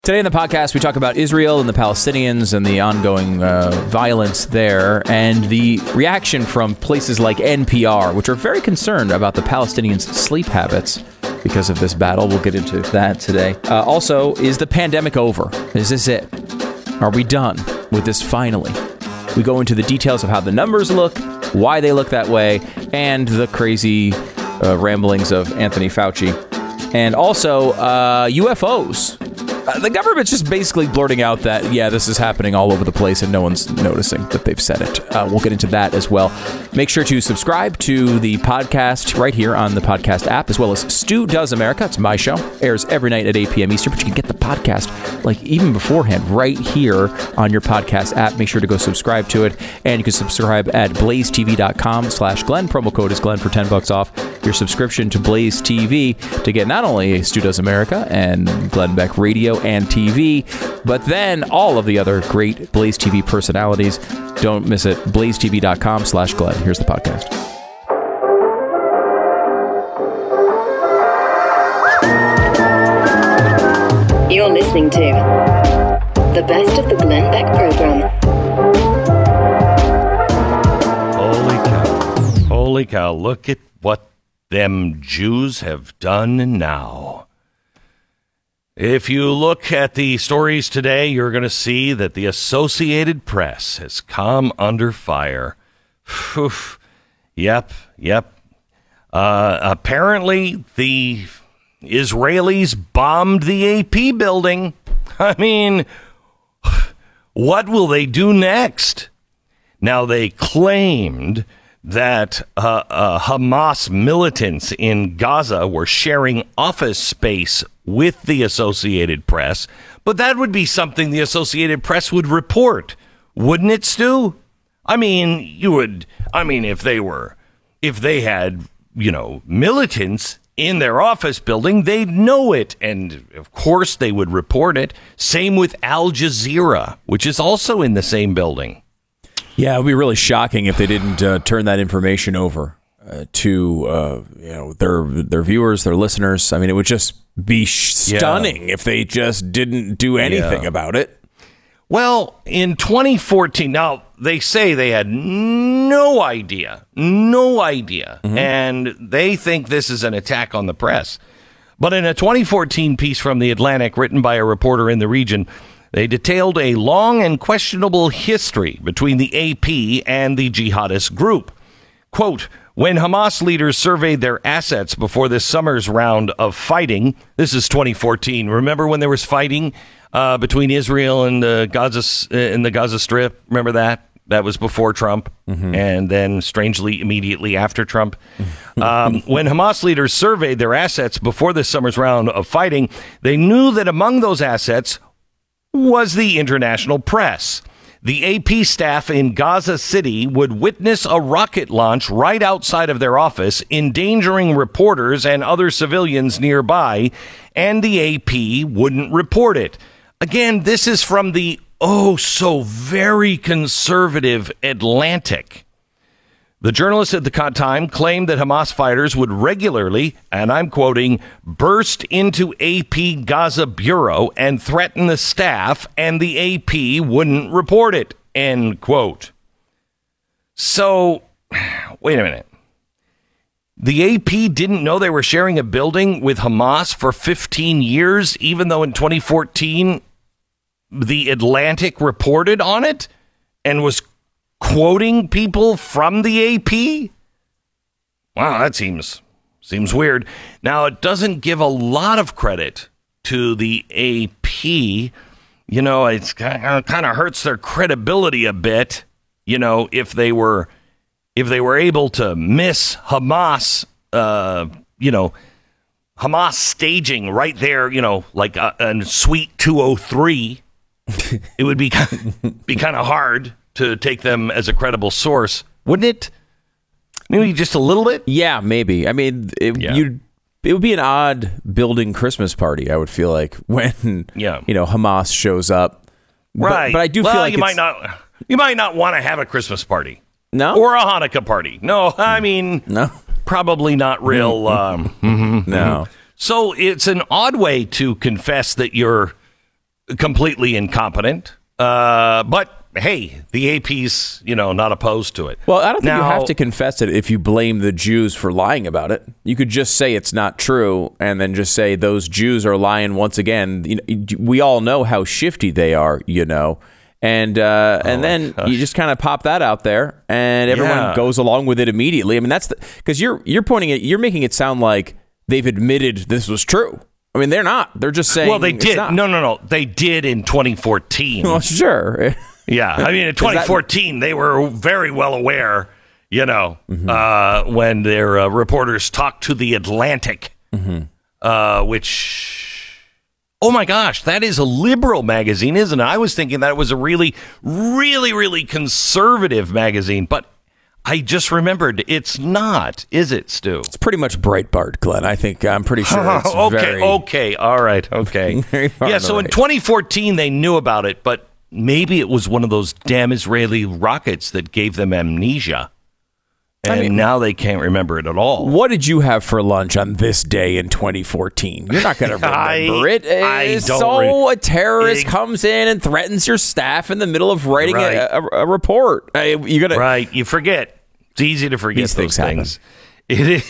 Today in the podcast, we talk about Israel and the Palestinians and the ongoing violence there and the reaction from places like NPR, which are very concerned about the Palestinians' sleep habits because of this battle. We'll get into that today. Also, is the pandemic over? Is this it? Are we done with this finally? We go into the details of how the numbers look, why they look that way, and the crazy ramblings of Anthony Fauci. And also, UFOs. The government's just basically blurting out that, yeah, this is happening all over the place and no one's noticing that they've said it. We'll get into that as well. Make sure to subscribe to the podcast right here on the podcast app, as well as Stu Does America. It's my show. Airs every night at 8 p.m. Eastern, but you can get the podcast like even beforehand right here on your podcast app. Make sure to go subscribe to it. And you can subscribe at blazetv.com/Glenn. Promo code is Glenn for $10 off your subscription to Blaze TV to get not only Stu Does America and Glenn Beck Radio and TV, but then all of the other great Blaze TV personalities. Don't miss it. blazetv.com/Glenn. Here's the podcast. You're listening to the best of the Glenn Beck program. Holy cow. Look at what them Jews have done now. If you look at the stories today, you're going to see that the Associated Press has come under fire. Yep. Apparently, the Israelis bombed the AP building. I mean, what will they do next? Now, they claimed that Hamas militants in Gaza were sharing office space with the Associated Press, but that would be something the Associated Press would report, wouldn't it, Stu? I mean, if they had, militants in their office building, they'd know it, and of course they would report it. Same with Al Jazeera, which is also in the same building. Yeah, it would be really shocking if they didn't turn that information over to their viewers, their listeners. I mean, it would just be stunning if they just didn't do anything about it. Well, in 2014, now they say they had no idea, and they think this is an attack on the press. But in a 2014 piece from The Atlantic written by a reporter in the region, they detailed a long and questionable history between the AP and the jihadist group. Quote, when Hamas leaders surveyed their assets before this summer's round of fighting, this is 2014. Remember when there was fighting between Israel and the Gaza Strip? Remember that? That was before Trump, and then strangely immediately after Trump. When Hamas leaders surveyed their assets before this summer's round of fighting, they knew that among those assets was the international press. The AP staff in Gaza City would witness a rocket launch right outside of their office, endangering reporters and other civilians nearby, and the AP wouldn't report it. Again, this is from the so very conservative Atlantic. The journalist at the time claimed that Hamas fighters would regularly, and I'm quoting, burst into AP Gaza bureau and threaten the staff, and the AP wouldn't report it, end quote. So, wait a minute. The AP didn't know they were sharing a building with Hamas for 15 years, even though in 2014, the Atlantic reported on it and was quoting people from the AP? Wow, that seems weird. Now, it doesn't give a lot of credit to the AP. It's kind of hurts their credibility a bit, if they were able to miss Hamas, Hamas staging right there, like a Suite 203. It would be kind of hard to take them as a credible source, wouldn't it? Maybe just a little bit? Yeah, maybe. I mean, it would be an odd building Christmas party, I would feel like, when Hamas shows up. Right. But I do feel like you might not want to have a Christmas party. No? Or a Hanukkah party. No, I mean, no. Probably not real. No. So it's an odd way to confess that you're completely incompetent. But hey, the AP's, not opposed to it. Well, I don't think you have to confess it if you blame the Jews for lying about it. You could just say it's not true and then just say those Jews are lying once again. We all know how shifty they are, And then you just kind of pop that out there and everyone goes along with it immediately. I mean, that's because you're making it sound like they've admitted this was true. I mean, they're not. They're just saying. Well, they did. No. They did in 2014. Well, sure. Yeah. I mean, in 2014, they were very well aware, when their reporters talked to The Atlantic, which, oh my gosh, that is a liberal magazine, isn't it? I was thinking that it was a really, really, really conservative magazine, but I just remembered it's not, is it, Stu? It's pretty much Breitbart, Glenn. I'm pretty sure it's okay. All right. Okay. Yeah, so in 2014, they knew about it, but maybe it was one of those damn Israeli rockets that gave them amnesia. And now they can't remember it at all. What did you have for lunch on this day in 2014? You're not going to remember it. A terrorist comes in and threatens your staff in the middle of writing a report. Right. You forget. It's easy to forget those things. It is.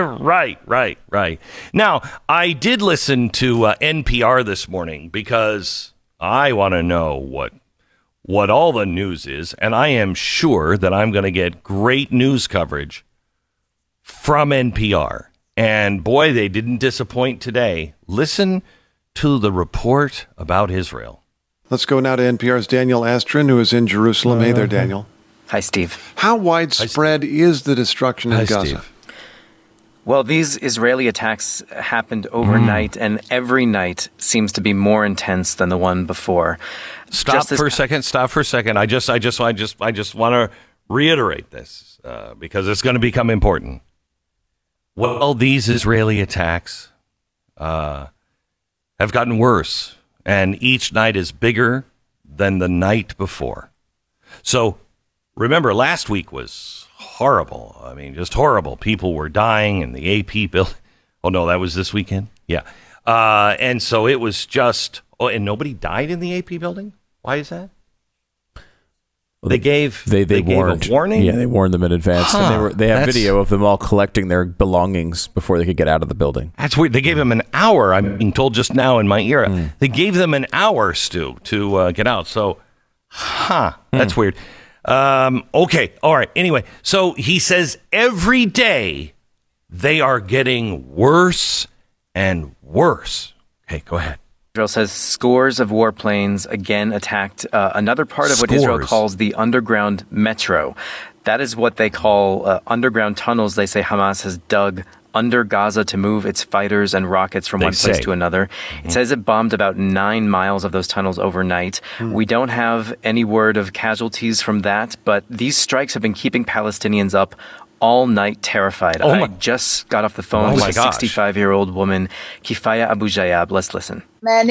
Right. Now, I did listen to NPR this morning because I want to know what all the news is, and I am sure that I'm going to get great news coverage from NPR. And boy, they didn't disappoint today. Listen to the report about Israel. Let's go now to NPR's Daniel Astrin, who is in Jerusalem. Hey there, Daniel. Hi, Steve. How widespread is the destruction in Gaza? Steve. Well, these Israeli attacks happened overnight, and every night seems to be more intense than the one before. Stop for a second. I just want to reiterate this because it's going to become important. Well, these Israeli attacks have gotten worse, and each night is bigger than the night before. So remember, last week was horrible. I mean, just horrible. People were dying in the AP building. Oh, no, that was this weekend? Yeah. And so it was just, and nobody died in the AP building? Why is that? Well, they gave a warning? Yeah, they warned them in advance. And they have video of them all collecting their belongings before they could get out of the building. That's weird. They gave them an hour. I'm being told just now in my ear. They gave them an hour, Stu, to get out. So, that's weird. Okay. All right. Anyway, so he says every day they are getting worse and worse. Okay, go ahead. Israel says scores of warplanes again attacked another part of what Israel calls the underground metro. That is what they call underground tunnels they say Hamas has dug under Gaza to move its fighters and rockets from one place to another. It says it bombed about 9 miles of those tunnels overnight. We don't have any word of casualties from that, but these strikes have been keeping Palestinians up all night terrified. I just got off the phone with a 65-year-old woman, Kifaya Abu Jayab. Let's listen.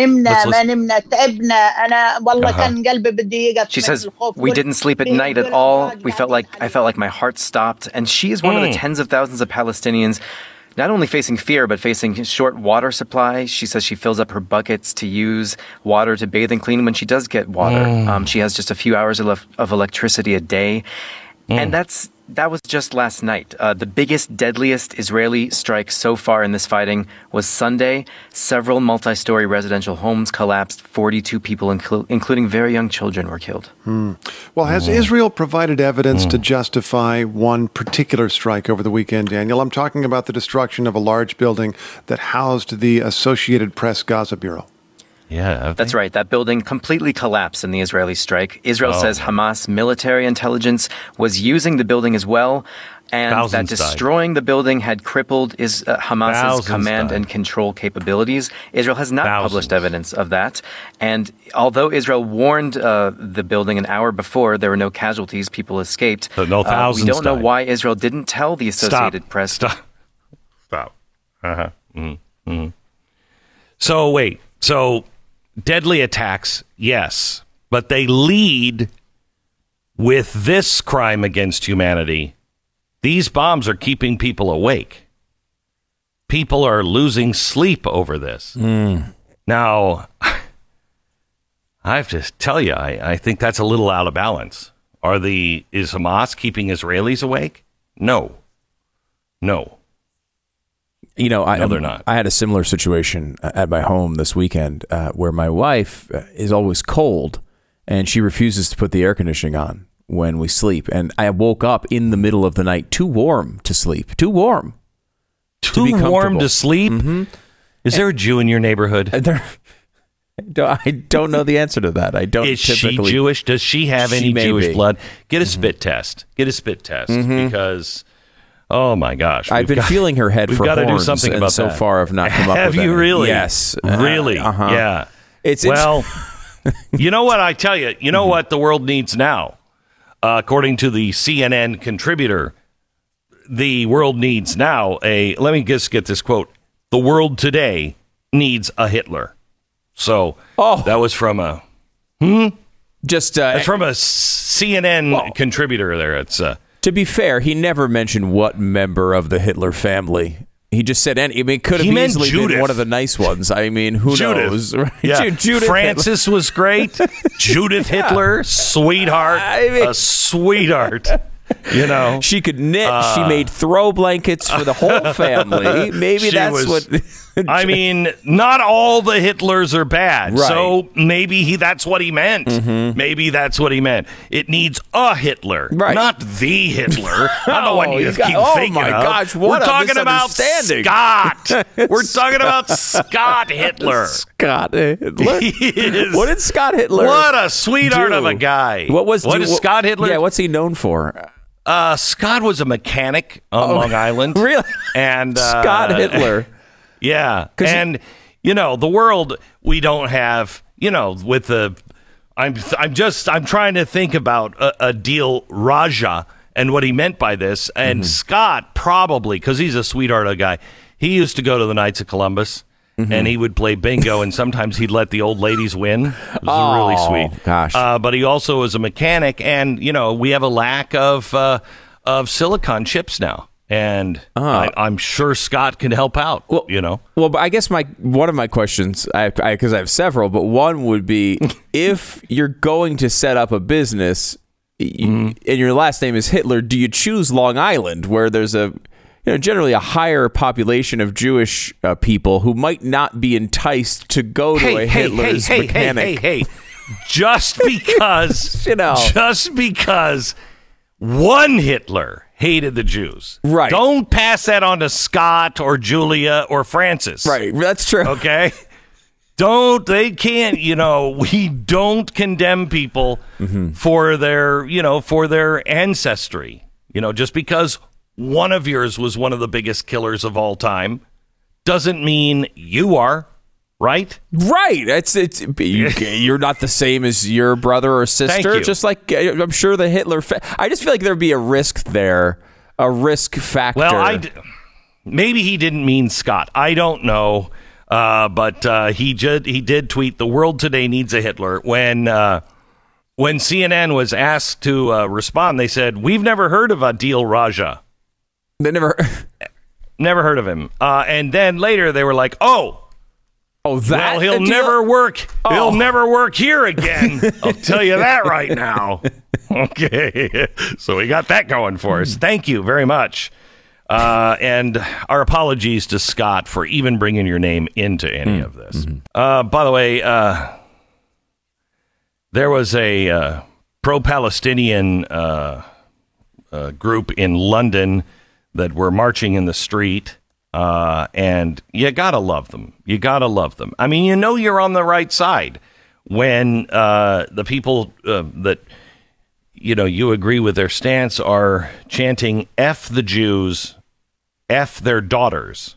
She says, we didn't sleep at night at all. I felt like my heart stopped. And she is one of the tens of thousands of Palestinians not only facing fear, but facing short water supply. She says she fills up her buckets to use water to bathe and clean when she does get water. She has just a few hours of electricity a day. And that was just last night. The biggest, deadliest Israeli strike so far in this fighting was Sunday. Several multi-story residential homes collapsed. 42 people, including very young children, were killed. Well, has Israel provided evidence to justify one particular strike over the weekend, Daniel? I'm talking about the destruction of a large building that housed the Associated Press Gaza Bureau. Yeah, that's right. That building completely collapsed in the Israeli strike. Israel says Hamas military intelligence was using the building as well, and that destroying the building had crippled Hamas's command and control capabilities. Israel has not published evidence of that. And although Israel warned the building an hour before, there were no casualties. People escaped. So no thousands we don't know why Israel didn't tell the Associated Press. Stop. So wait. So deadly attacks, yes, but they lead with this crime against humanity. These bombs are keeping people awake. People are losing sleep over this. Now, I have to tell you, I think that's a little out of balance. Is Hamas keeping Israelis awake? No. No, they're not. I had a similar situation at my home this weekend where my wife is always cold and she refuses to put the air conditioning on when we sleep. And I woke up in the middle of the night too warm to sleep. Too warm. Too warm to sleep? Mm-hmm. Is there a Jew in your neighborhood? I don't know the answer to that. I don't. Is she Jewish? Does she have any Jewish blood? Get a spit test. Because, oh my gosh, I've been feeling her head for horns. We've got to do something about that. So far, I've not come up with Have you really? Yes, really? Yeah. You know what I tell you? You know what the world needs now, according to the CNN contributor. The world needs now let me just get this quote. The world today needs a Hitler. So that was from that's from a CNN contributor there. It's to be fair, he never mentioned what member of the Hitler family. He just said any. I mean, it could have easily been one of the nice ones. I mean, who knows? Right? Yeah. Judith Francis Hitler. Was great. Judith Hitler, sweetheart, a sweetheart. She could knit. She made throw blankets for the whole family. Maybe what. I mean, not all the Hitlers are bad. Right. So maybe that's what he meant. Mm-hmm. Maybe that's what he meant. It needs a Hitler, not the Hitler. Not the one you keep thinking of. Oh my gosh, what We're talking about Scott. We're talking about Scott Hitler. Scott Hitler. What did Scott Hitler? What a sweetheart of a guy. What is Scott Hitler? Yeah, what's he known for? Scott was a mechanic on Long Island. Really? And Scott Hitler. Yeah. And, the world, we don't have, with the, I'm trying to think about Adil Raja and what he meant by this. And Scott probably, because he's a sweetheart of a guy, he used to go to the Knights of Columbus. And he would play bingo, and sometimes he'd let the old ladies win. It was really sweet. Gosh. But he also was a mechanic, and we have a lack of silicon chips now, and I'm sure Scott can help out. Well, Well, but I guess one of my questions, because I have several, but one would be if you're going to set up a business, and your last name is Hitler, do you choose Long Island, where there's generally a higher population of Jewish people who might not be enticed to go to a Hitler's mechanic. Hey, just because, just because one Hitler hated the Jews, right? Don't pass that on to Scott or Julia or Francis, right? That's true. Okay, they can't. We don't condemn people for their ancestry. Just because one of yours was one of the biggest killers of all time doesn't mean you are, right? Right. You're not the same as your brother or sister. Just like I'm sure the Hitler. I just feel like there'd be a risk there, a risk factor. Well, maybe he didn't mean Scott. I don't know, but he did tweet, "The world today needs a Hitler." When CNN was asked to respond, they said, "We've never heard of Adil Raja." They never heard of him. And then later they were like, that he'll never work. He'll never work here again. I'll tell you that right now. Okay. So we got that going for us. Thank you very much. And our apologies to Scott for even bringing your name into any of this. By the way, there was a pro-Palestinian group in London that were marching in the street, and you gotta love them. You gotta love them. I mean, you're on the right side when the people that you agree with their stance are chanting "F the Jews, F their daughters,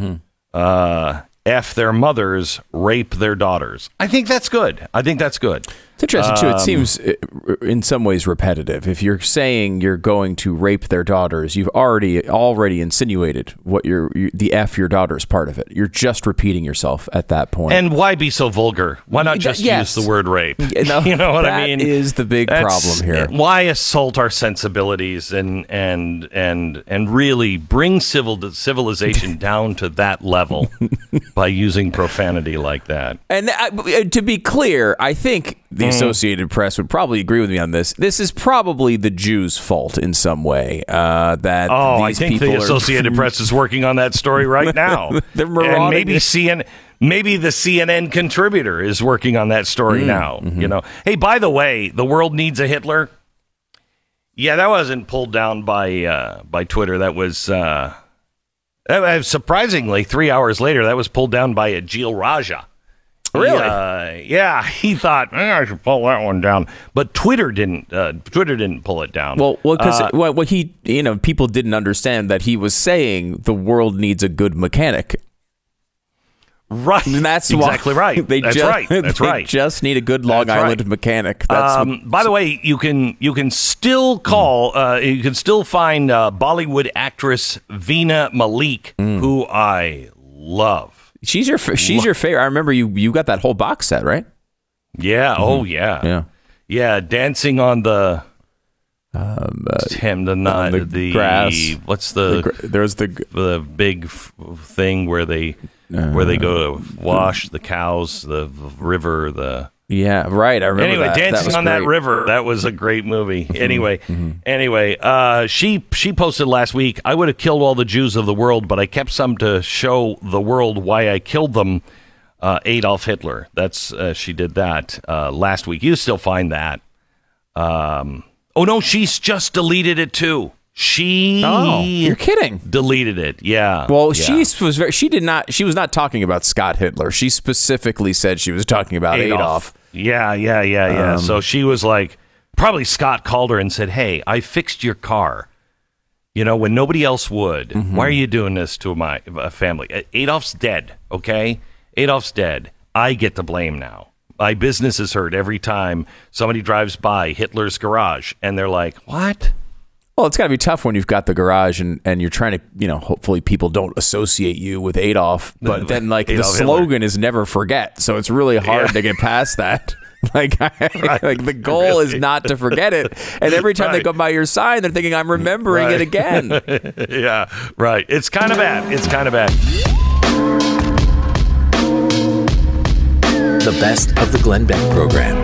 F their mothers, rape their daughters." I think that's good. It's interesting, too. It seems in some ways repetitive. If you're saying you're going to rape their daughters, you've already insinuated what the F your daughter's part of it. You're just repeating yourself at that point. And why be so vulgar? Why not just use the word rape? You know what I mean? That is the big problem here. Why assault our sensibilities and really bring civilization down to that level by using profanity like that? And to be clear, I think the Associated Press would probably agree with me on this. This is probably the Jews' fault in some way. That I think the Associated Press is working on that story right now. They're marauding. And maybe the CNN contributor is working on that story now. You know, hey, by the way, the world needs a Hitler. Yeah, that wasn't pulled down by Twitter. That was surprisingly 3 hours later. That was pulled down by Ajil Raja. Really? He thought I should pull that one down, but Twitter didn't. Twitter didn't pull it down. Well, because he, people didn't understand that he was saying the world needs a good mechanic. Right. And that's exactly right. They just need a good Long Island mechanic. By the way, you can still call. You can still find Bollywood actress Veena Malik, who I love. She's your favorite. I remember you got that whole box set, right? Yeah. Mm-hmm. Oh yeah. Yeah. Dancing on the the grass. What's there's the big thing where they go to wash the cows, the river, Yeah, right. I remember. Anyway, Dancing on that river. That was a great movie. Anyway, she posted last week, I would have killed all the Jews of the world, but I kept some to show the world why I killed them. Adolf Hitler. That's she did that last week. You still find that. Oh no, she's just deleted it too. You're kidding. Deleted it. Yeah. Well, she was not talking about Scott Hitler. She specifically said she was talking about Adolf. Yeah. So she was like, probably Scott called her and said, "Hey, I fixed your car. When nobody else would. Why are you doing this to my family? Adolf's dead, okay? Adolf's dead. I get the blame now. My business is hurt every time somebody drives by Hitler's garage." And they're like, "What?" Well, it's got to be tough when you've got the garage and you're trying to, hopefully people don't associate you with Adolf. But then, the slogan is never forget. So it's really hard to get past that. The goal is not to forget it. And every time they come by your sign, they're thinking, I'm remembering it again. Yeah, right. It's kind of bad. The best of the Glenn Beck program.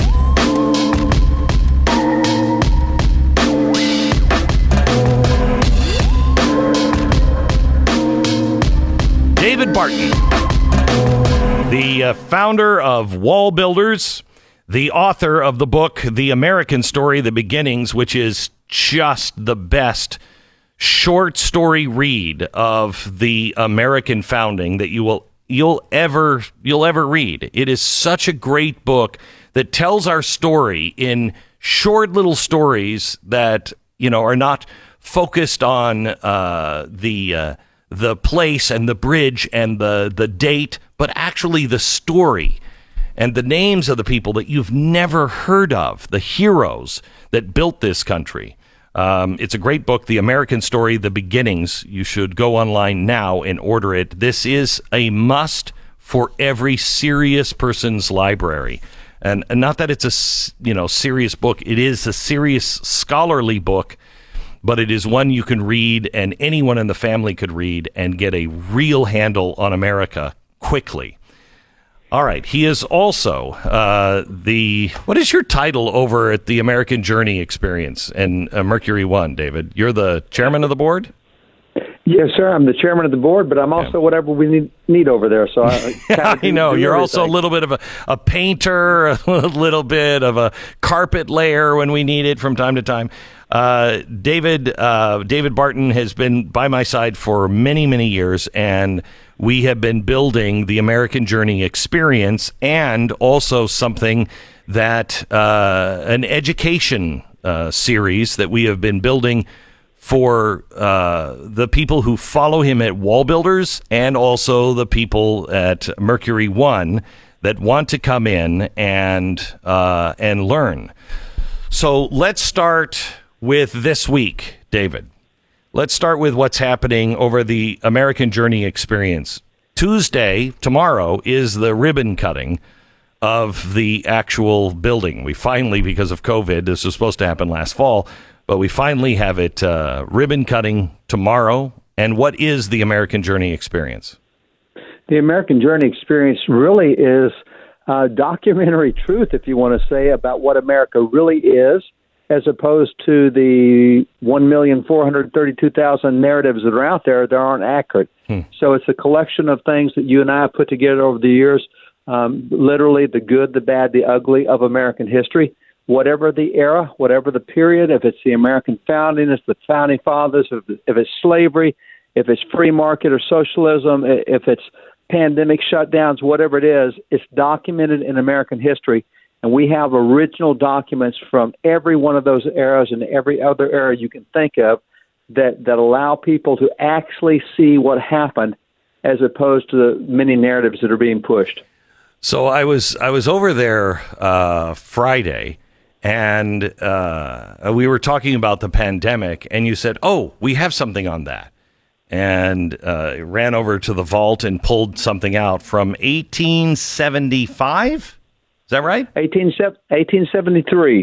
David Barton, the founder of Wall Builders, the author of the book, The American Story, The Beginnings, which is just the best short story read of the American founding that you'll ever read. It is such a great book that tells our story in short little stories that, are not focused on the place and the bridge and the date, but actually the story and the names of the people that you've never heard of, the heroes that built this country. It's a great book, The American Story, The Beginnings. You should go online now and order it. This is a must for every serious person's library. And not that it's a serious book. It is a serious scholarly book, but it is one you can read and anyone in the family could read and get a real handle on America quickly. All right. He is also what is your title over at the American Journey Experience and Mercury One, David? You're the chairman of the board? Yes, sir. I'm the chairman of the board, but I'm also whatever we need over there. So I know you're also a little bit of a painter, a little bit of a carpet layer when we need it from time to time. David Barton has been by my side for many, many years, and we have been building the American Journey Experience and also something that an education series that we have been building for the people who follow him at Wall Builders and also the people at Mercury One that want to come in and learn. So let's start with this week, David. Let's start with what's happening over the American Journey Experience. Tuesday, tomorrow, is the ribbon cutting of the actual building. We finally, because of COVID, this was supposed to happen last fall, but we finally have it ribbon cutting tomorrow. And what is the American Journey Experience? The American Journey Experience really is documentary truth, if you want to say, about what America really is, as opposed to the 1,432,000 narratives that are out there that aren't accurate. So it's a collection of things that you and I have put together over the years, literally the good, the bad, the ugly of American history. Whatever the era, whatever the period, if it's the American founding, it's the founding fathers, if it's slavery, if it's free market or socialism, if it's pandemic shutdowns, whatever it is, it's documented in American history. And we have original documents from every one of those eras and every other era you can think of that allow people to actually see what happened as opposed to the many narratives that are being pushed. So I was over there Friday, and we were talking about the pandemic, and you said, "Oh, we have something on that," and ran over to the vault and pulled something out from 1875. Is that right? 1873.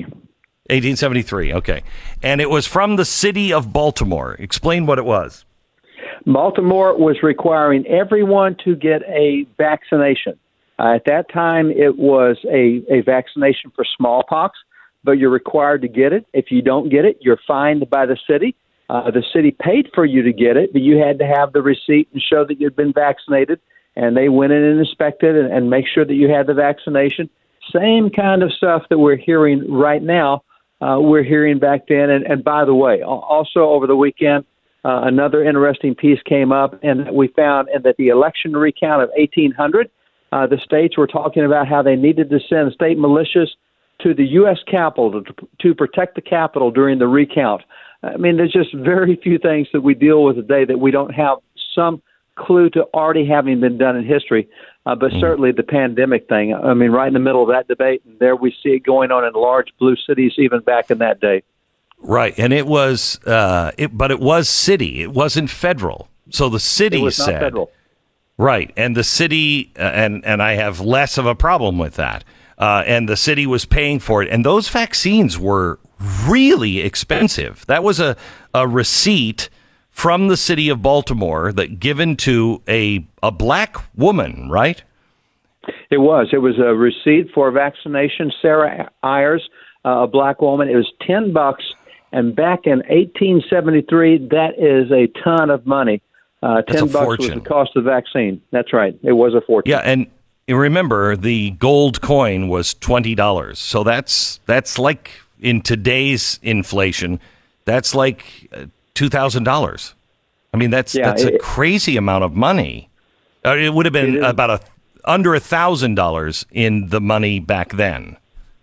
1873. Okay, and it was from the city of Baltimore. Explain what it was. Baltimore was requiring everyone to get a vaccination. At that time, it was a vaccination for smallpox, but you're required to get it. If you don't get it, you're fined by the city. The city paid for you to get it, but you had to have the receipt and show that you'd been vaccinated, and they went in and inspected and make sure that you had the vaccination. Same kind of stuff that we're hearing right now, we're hearing back then. And by the way, also over the weekend, another interesting piece came up, and we found that the election recount of 1800, the states were talking about how they needed to send state militias to the U.S. Capitol to protect the Capitol during the recount. I mean, there's just very few things that we deal with today that we don't have some clue to already having been done in history. But certainly the pandemic thing, I mean, right in the middle of that debate, and there we see it going on in large blue cities even back in that day. Right, and it was, but it was city. It wasn't federal. So the city said, not federal. Right, and the city, and I have less of a problem with that. And the city was paying for it, and those vaccines were really expensive. That was a receipt from the city of Baltimore that given to a black woman, right? It was a receipt for vaccination. Sarah Ayers, a black woman. It was $10, and back in 1873, that is a ton of money. $10 was the cost of the vaccine. That's right. It was a fortune. Yeah, and remember, the gold coin was $20. So that's like, in today's inflation, that's like $2,000. I mean, that's a crazy amount of money. It would have been about under $1,000 in the money back then.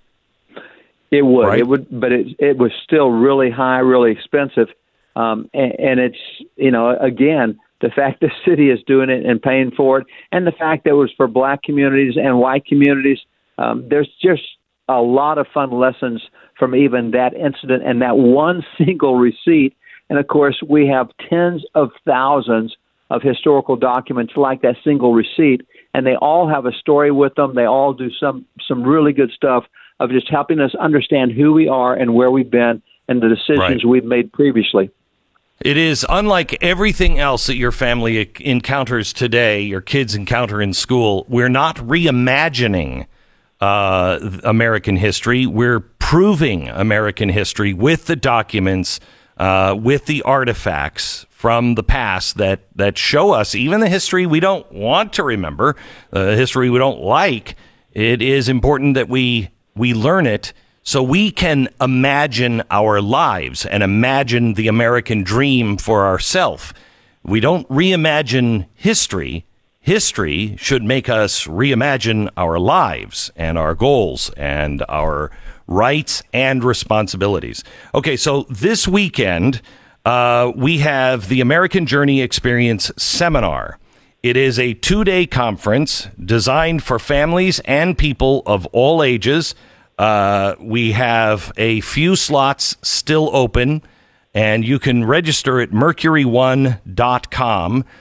It would. Right? It would, but it was still really high, really expensive. And it's, again, the fact the city is doing it and paying for it, and the fact that it was for black communities and white communities, there's just a lot of fun lessons from even that incident and that one single receipt. And, of course, we have tens of thousands of historical documents like that single receipt, and they all have a story with them. They all do some really good stuff of just helping us understand who we are and where we've been and the decisions we've made previously. It is unlike everything else that your family encounters today, your kids encounter in school. We're not reimagining American history. We're proving American history with the documents, with the artifacts from the past that show us even the history we don't want to remember, the history we don't like. It is important that we learn it so we can imagine our lives and imagine the American dream for ourselves. We don't reimagine history. History should make us reimagine our lives and our goals and our rights and responsibilities. Okay, so this weekend, we have the American Journey Experience Seminar. It is a 2-day conference designed for families and people of all ages. We have a few slots still open, and you can register at mercury1.com.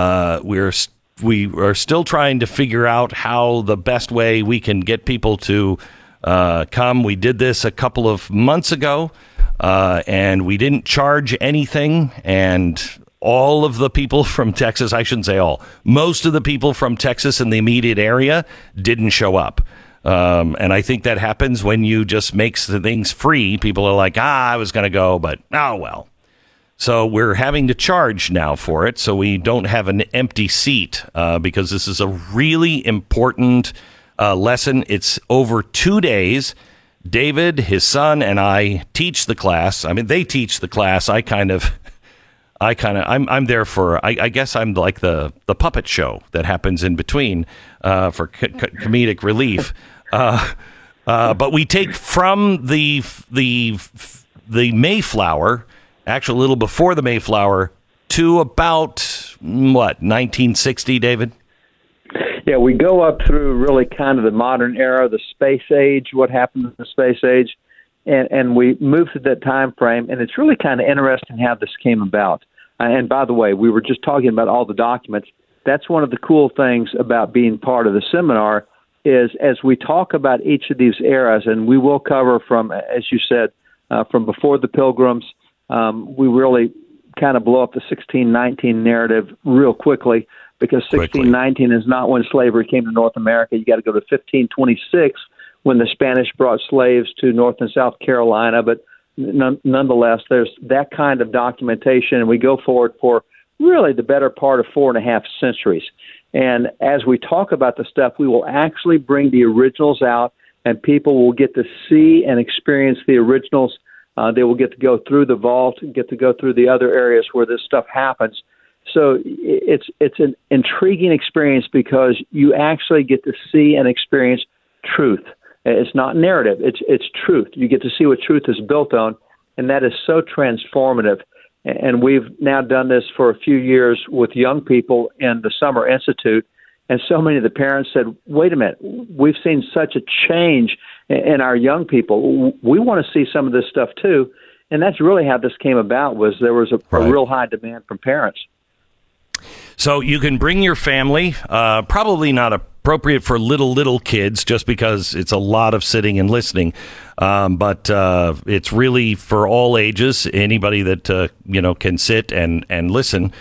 We are still trying to figure out how the best way we can get people to come. We did this a couple of months ago, and we didn't charge anything, and all of the people from Texas, I shouldn't say all, most of the people from Texas in the immediate area didn't show up. And I think that happens when you just make the things free. People are like, I was going to go, but oh, well. So we're having to charge now for it, so we don't have an empty seat because this is a really important lesson. It's over 2 days. David, his son, and I teach the class. I mean, they teach the class. I'm there for, I guess I'm like the puppet show that happens in between for comedic relief. But we take from the Mayflower, actually a little before the Mayflower, to about, 1960, David? Yeah, we go up through really kind of the modern era, the space age, what happened in the space age, and we move through that time frame, and it's really kind of interesting how this came about. And by the way, we were just talking about all the documents. That's one of the cool things about being part of the seminar is as we talk about each of these eras, and we will cover from, as you said, from before the Pilgrims, we really kind of blow up the 1619 narrative real quickly, because 1619 is not when slavery came to North America. You got to go to 1526 when the Spanish brought slaves to North and South Carolina. But nonetheless, there's that kind of documentation, and we go forward for really the better part of 4.5 centuries. And as we talk about the stuff, we will actually bring the originals out, and people will get to see and experience the originals. They will get to go through the vault, get to go through the other areas where this stuff happens. So it's an intriguing experience because you actually get to see and experience truth. It's not narrative. It's truth. You get to see what truth is built on, and that is so transformative. And we've now done this for a few years with young people in the Summer Institute, and so many of the parents said, wait a minute, we've seen such a change in our young people. We want to see some of this stuff too. And that's really how this came about, was there was a real high demand from parents. So you can bring your family, probably not appropriate for little kids just because it's a lot of sitting and listening. But it's really for all ages, anybody that, can sit and listen.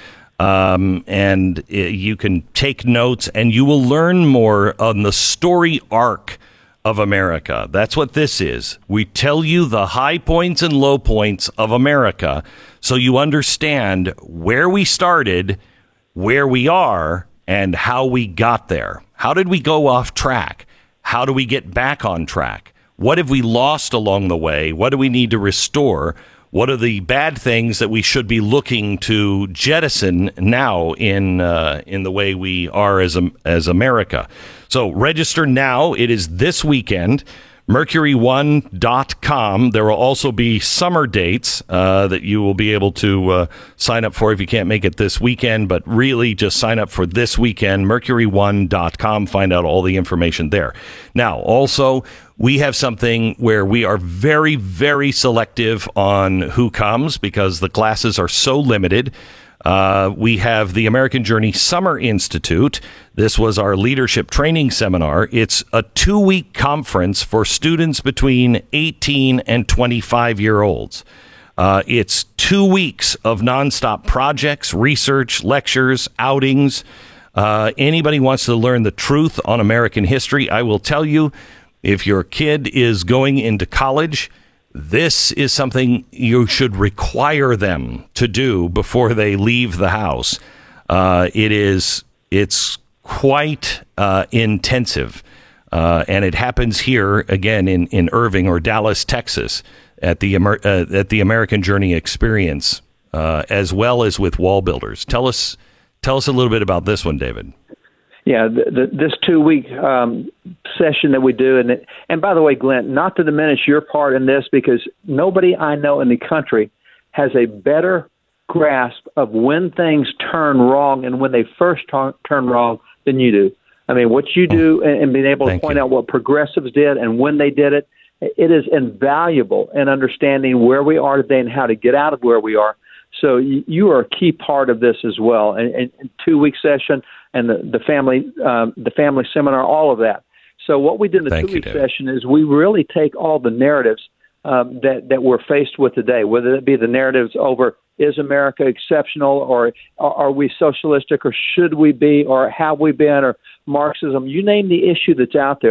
And you can take notes, and you will learn more on the story arc of America. That's what this is. We tell you the high points and low points of America so you understand where we started, where we are, and how we got there. How did we go off track? How do we get back on track? What have we lost along the way? What do we need to restore? What are the bad things that we should be looking to jettison now in the way we are as America? So register now. It is this weekend. Mercury1.com. There will also be summer dates that you will be able to sign up for if you can't make it this weekend, but really just sign up for this weekend. Mercury1.com. Find out all the information there. Now, also, we have something where we are very, very selective on who comes because the classes are so limited. We have the American Journey Summer Institute. This was our leadership training seminar. It's a 2-week conference for students between 18 and 25-year-olds. It's 2 weeks of nonstop projects, research, lectures, outings. Anybody wants to learn the truth on American history, I will tell you, if your kid is going into college, this is something you should require them to do before they leave the house. It's quite intensive, and it happens here again in Irving or Dallas, Texas, at the American Journey Experience, as well as with Wall Builders. Tell us a little bit about this one, David. Yeah, this 2-week session that we do, and by the way, Glenn, not to diminish your part in this, because nobody I know in the country has a better grasp of when things turn wrong and when they first turn wrong than you do. I mean, what you do and being able to point out what progressives did and when they did it, it is invaluable in understanding where we are today and how to get out of where we are. So you are a key part of this as well. And 2-week session and the family seminar, all of that. So what we did in the 2-week session is we really take all the narratives that we're faced with today, whether it be the narratives over is America exceptional, or are we socialistic, or should we be, or have we been, or Marxism, you name the issue that's out there.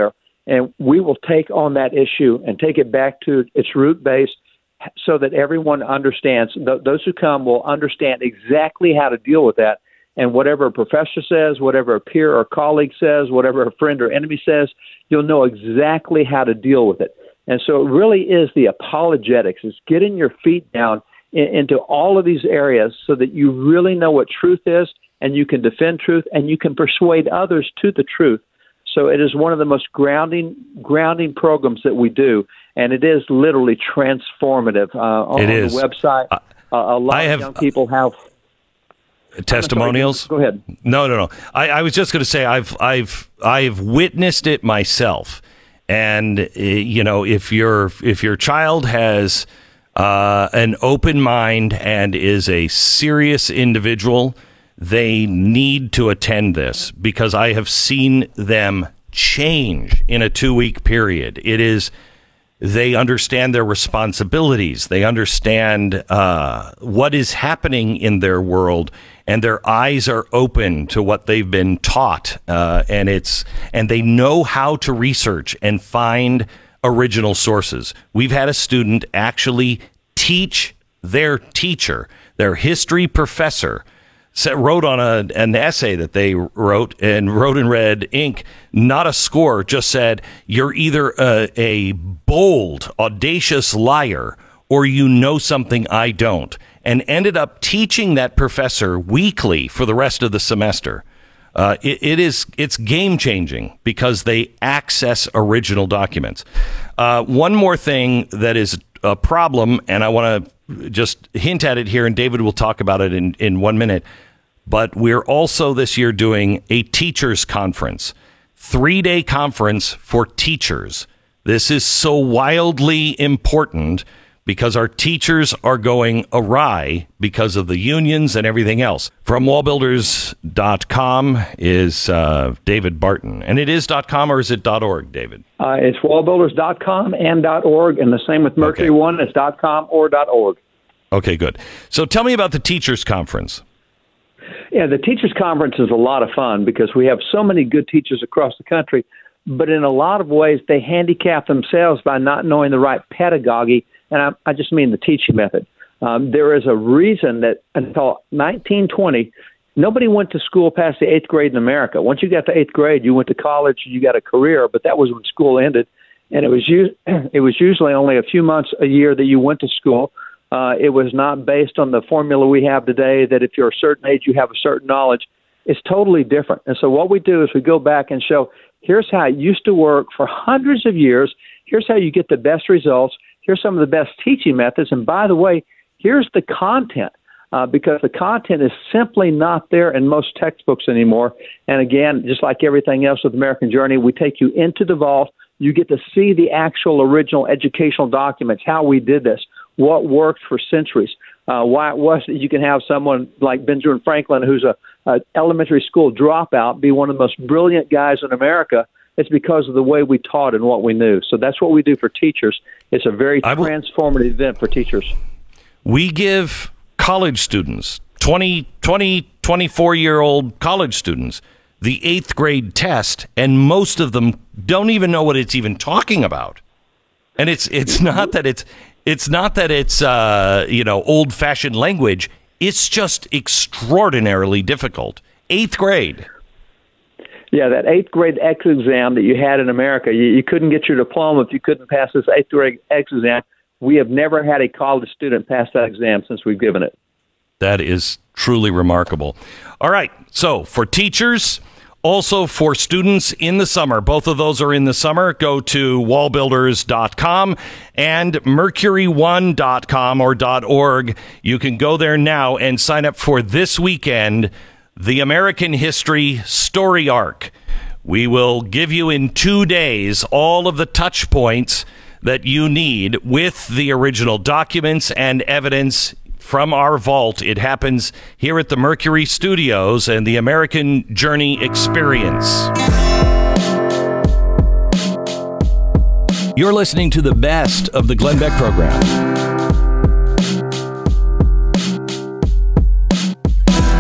And we will take on that issue and take it back to its root base so that everyone understands. Those who come will understand exactly how to deal with that. And whatever a professor says, whatever a peer or colleague says, whatever a friend or enemy says, you'll know exactly how to deal with it. And so it really is the apologetics. It's getting your feet down into all of these areas so that you really know what truth is, and you can defend truth, and you can persuade others to the truth. So it is one of the most grounding programs that we do, and it is literally transformative. On the website, a lot of young people have testimonials. Go ahead. No. I was just going to say I've witnessed it myself, and if your child has an open mind and is a serious individual, they need to attend this, because I have seen them change in a 2-week period. They understand their responsibilities. They understand what is happening in their world, and their eyes are open to what they've been taught. And they know how to research and find original sources. We've had a student actually teach their teacher, their history professor, wrote on an essay that they wrote in red ink, not a score, just said, you're either a bold, audacious liar, or you know something I don't, and ended up teaching that professor weekly for the rest of the semester. It's game changing because they access original documents. One more thing that is a problem, and I want to just hint at it here, and David will talk about it in 1 minute. But we're also this year doing a teachers conference, 3-day conference for teachers. This is so wildly important because our teachers are going awry because of the unions and everything else. From wallbuilders.com is David Barton. And it is .com, or is it .org, David? It's wallbuilders.com and .org, and the same with Mercury One. It's .com or .org. Okay, good. So tell me about the teachers conference. Yeah, the Teachers Conference is a lot of fun because we have so many good teachers across the country, but in a lot of ways they handicap themselves by not knowing the right pedagogy, and I just mean the teaching method. There is a reason that until 1920, nobody went to school past the 8th grade in America. Once you got to 8th grade, you went to college, you got a career, but that was when school ended, and it was usually only a few months a year that you went to school. It was not based on the formula we have today that if you're a certain age, you have a certain knowledge. It's totally different. And so what we do is we go back and show, here's how it used to work for hundreds of years. Here's how you get the best results. Here's some of the best teaching methods. And by the way, here's the content, because the content is simply not there in most textbooks anymore. And again, just like everything else with American Journey, we take you into the vault. You get to see the actual original educational documents, how we did this, what worked for centuries, why it was that you can have someone like Benjamin Franklin, who's a elementary school dropout, be one of the most brilliant guys in America. It's because of the way we taught and what we knew. So that's what we do for teachers. It's a very transformative event for teachers. We give college students, 24-year-old college students, the 8th grade test, and most of them don't even know what it's even talking about. And it's not that it's old-fashioned language. It's just extraordinarily difficult. 8th grade. Yeah, that 8th grade X exam that you had in America, you couldn't get your diploma if you couldn't pass this 8th grade X exam. We have never had a college student pass that exam since we've given it. That is truly remarkable. All right, so for teachers, also for students in the summer, both of those are in the summer, go to wallbuilders.com and mercury1.com or .org. You can go there now and sign up for this weekend, the American History Story Arc. We will give you in 2 days all of the touch points that you need with the original documents and evidence from our vault. It happens here at the Mercury Studios and the American Journey Experience. You're listening to the best of the Glenn Beck program.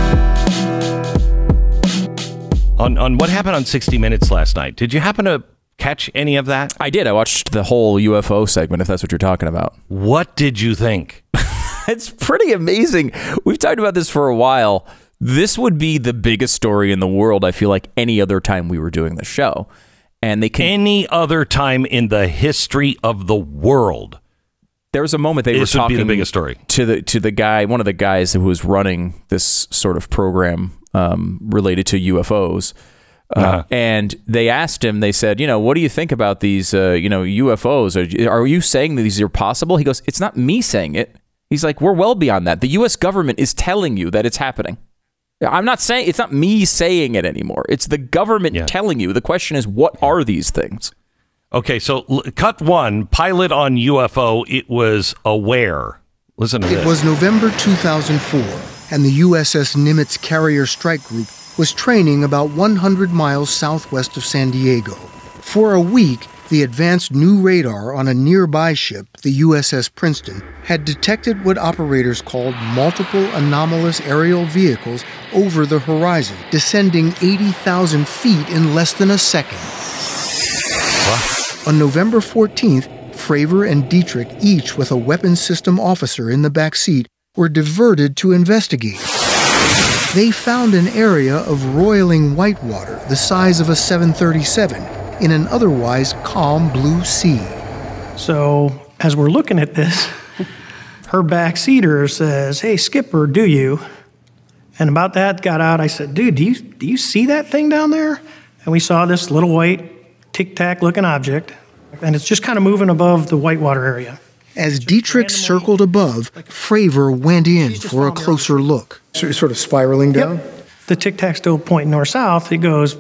On what happened on 60 Minutes last night, did you happen to catch any of that? I did. I watched the whole UFO segment, if that's what you're talking about. What did you think? It's pretty amazing. We've talked about this for a while. This would be the biggest story in the world, I feel like, any other time we were doing the show. And they can any other time in the history of the world. There was a moment they were This would be talking the biggest story. to the guy, one of the guys who was running this sort of program related to UFOs. And they asked him, they said, what do you think about these, UFOs? Are you saying that these are possible? He goes, it's not me saying it. He's like, we're well beyond that. The U.S. government is telling you that it's happening. I'm not saying, it's not me saying it anymore. It's the government telling you. The question is, what are these things? Okay, so cut one, pilot on UFO, it was aware. Listen to this. It was November 2004, and the USS Nimitz Carrier Strike Group was training about 100 miles southwest of San Diego. For a week, the advanced new radar on a nearby ship, the USS Princeton, had detected what operators called multiple anomalous aerial vehicles over the horizon, descending 80,000 feet in less than a second. What? On November 14th, Fravor and Dietrich, each with a weapons system officer in the back seat, were diverted to investigate. They found an area of roiling whitewater the size of a 737 in an otherwise calm blue sea. So as we're looking at this, her backseater says, "Hey, Skipper, do you?" And about that got out, I said, "Dude, do you see that thing down there?" And we saw this little white tic-tac looking object, and it's just kind of moving above the whitewater area. As Dietrich circled above, Fravor went in for a closer look. So it's sort of spiraling down? Yep. The tic-tac's still pointing north-south. It goes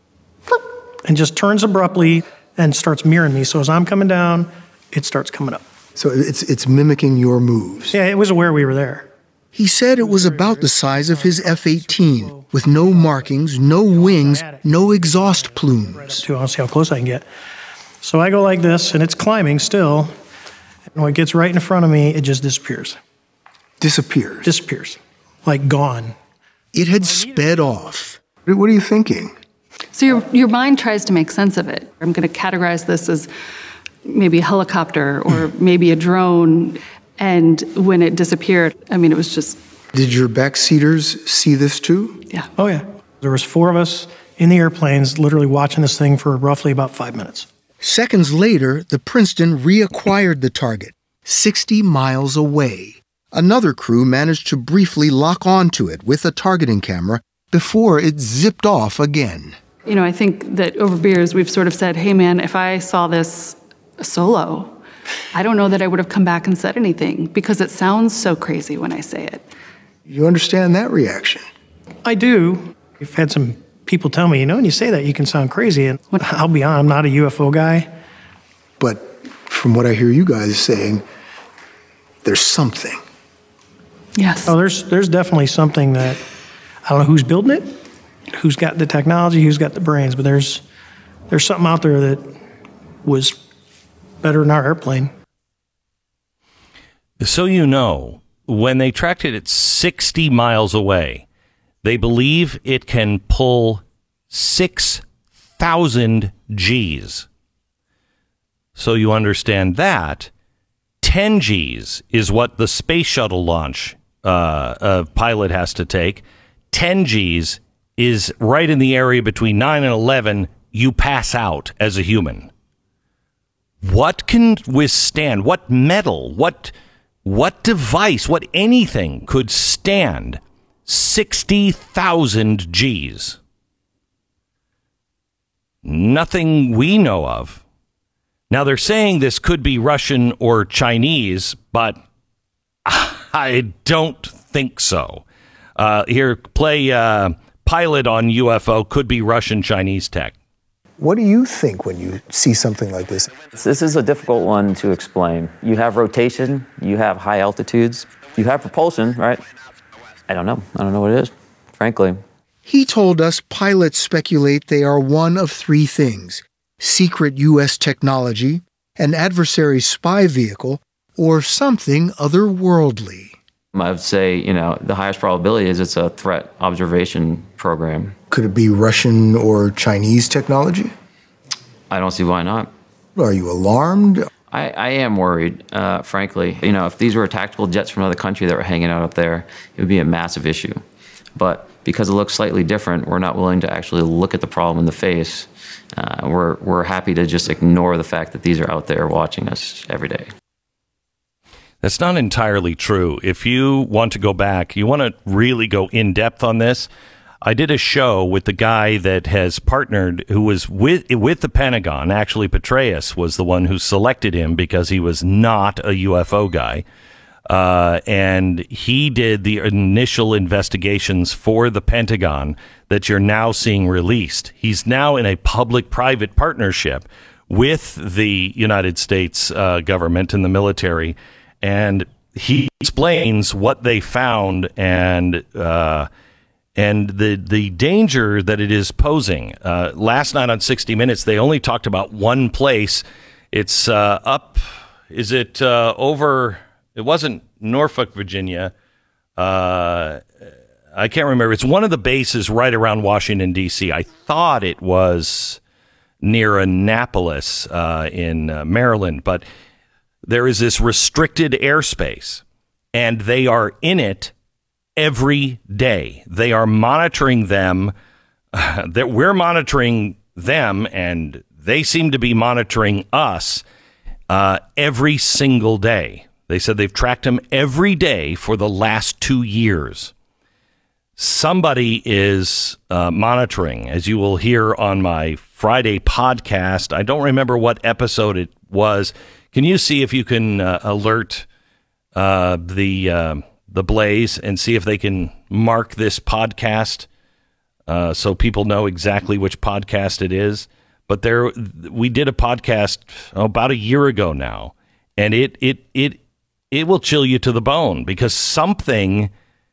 and just turns abruptly and starts mirroring me. So as I'm coming down, it starts coming up. So it's mimicking your moves. Yeah, it was aware we were there. He said it was about the size of his F-18, with no markings, no wings, no exhaust plumes. I want to see how close I can get. So I go like this, and it's climbing still. And when it gets right in front of me, it just disappears. Disappears? Like gone. It had sped off. What are you thinking? So your mind tries to make sense of it. I'm going to categorize this as maybe a helicopter or maybe a drone. And when it disappeared, I mean, it was just... Did your backseaters see this too? Yeah. Oh, yeah. There was 4 of us in the airplanes literally watching this thing for roughly about 5 minutes. Seconds later, the Princeton reacquired the target, 60 miles away. Another crew managed to briefly lock onto it with a targeting camera before it zipped off again. I think that over beers, we've sort of said, hey, man, if I saw this solo, I don't know that I would have come back and said anything because it sounds so crazy when I say it. You understand that reaction? I do. I've had some people tell me, when you say that, you can sound crazy. And I'll be honest, I'm not a UFO guy. But from what I hear you guys saying, there's something. Yes. Oh, there's definitely something that, I don't know who's building it, who's got the technology, who's got the brains, but there's something out there that was better than our airplane. So when they tracked it at 60 miles away, they believe it can pull 6,000 Gs. So you understand that 10 Gs is what the space shuttle launch pilot has to take. 10 Gs is right in the area between 9 and 11. You pass out as a human. What can withstand? What metal? What device? What anything could stand 60,000 Gs? Nothing we know of. Now, they're saying this could be Russian or Chinese, but I don't think so. Here, play pilot on UFO, could be Russian Chinese tech. What do you think when you see something like this? This is a difficult one to explain. You have rotation, you have high altitudes, you have propulsion, right? I don't know. I don't know what it is, frankly. He told us pilots speculate they are one of 3 things: secret U.S. technology, an adversary spy vehicle, or something otherworldly. I would say, the highest probability is it's a threat observation program. Could it be Russian or Chinese technology? I don't see why not. Are you alarmed? I am worried, frankly. You know, if these were tactical jets from another country that were hanging out up there, it would be a massive issue. But because it looks slightly different, we're not willing to actually look at the problem in the face. We're happy to just ignore the fact that these are out there watching us every day. That's not entirely true. If you want to go back, you want to really go in depth on this. I did a show with the guy that has partnered, who was with the Pentagon. Actually, Petraeus was the one who selected him because he was not a UFO guy. And he did the initial investigations for the Pentagon that you're now seeing released. He's now in a public-private partnership with the United States government and the military. And he explains what they found and the danger that it is posing. Last night on 60 Minutes, they only talked about one place. It's up. Is it over? It wasn't Norfolk, Virginia. I can't remember. It's one of the bases right around Washington, D.C. I thought it was near Annapolis in Maryland, but there is this restricted airspace, and they are in it every day. They are monitoring them. That we're monitoring them, and they seem to be monitoring us every single day. They said they've tracked him every day for the last 2 years. Somebody is monitoring, as you will hear on my Friday podcast. I don't remember what episode it was. Can you see if you can alert the Blaze and see if they can mark this podcast so people know exactly which podcast it is? But we did a podcast about a year ago now, and it will chill you to the bone because something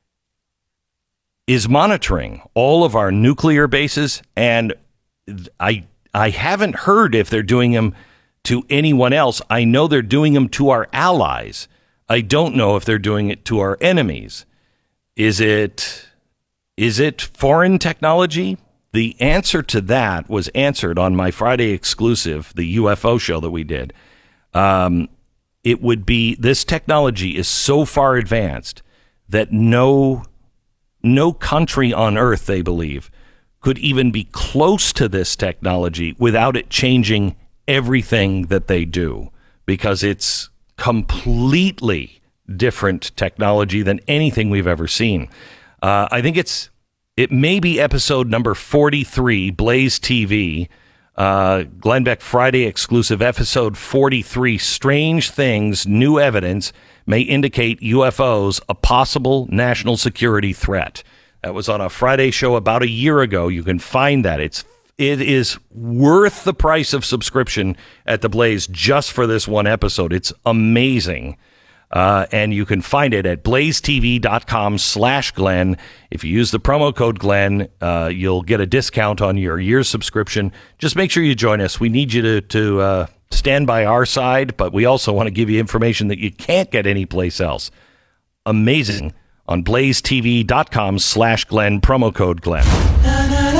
is monitoring all of our nuclear bases, and I haven't heard if they're doing them to anyone else. I know they're doing them to our allies. I don't know if they're doing it to our enemies. Is it foreign technology? The answer to that was answered on my Friday exclusive, the UFO show that we did. It would be, this technology is so far advanced that no country on Earth, they believe, could even be close to this technology without it changing everything that they do, because it's completely different technology than anything we've ever seen. I think it may be episode number 43, Blaze TV, Glenn Beck Friday exclusive, episode 43, Strange Things, New Evidence May Indicate UFOs a Possible National Security Threat. That was on a Friday show about a year ago. You can find that. It is worth the price of subscription at the Blaze just for this one episode. It's amazing. And you can find it at blazetv.com/Glenn. If you use the promo code Glenn, you'll get a discount on your year's subscription. Just make sure you join us. We need you to stand by our side, but we also want to give you information that you can't get anyplace else. Amazing. On blazetv.com/Glenn, promo code Glenn.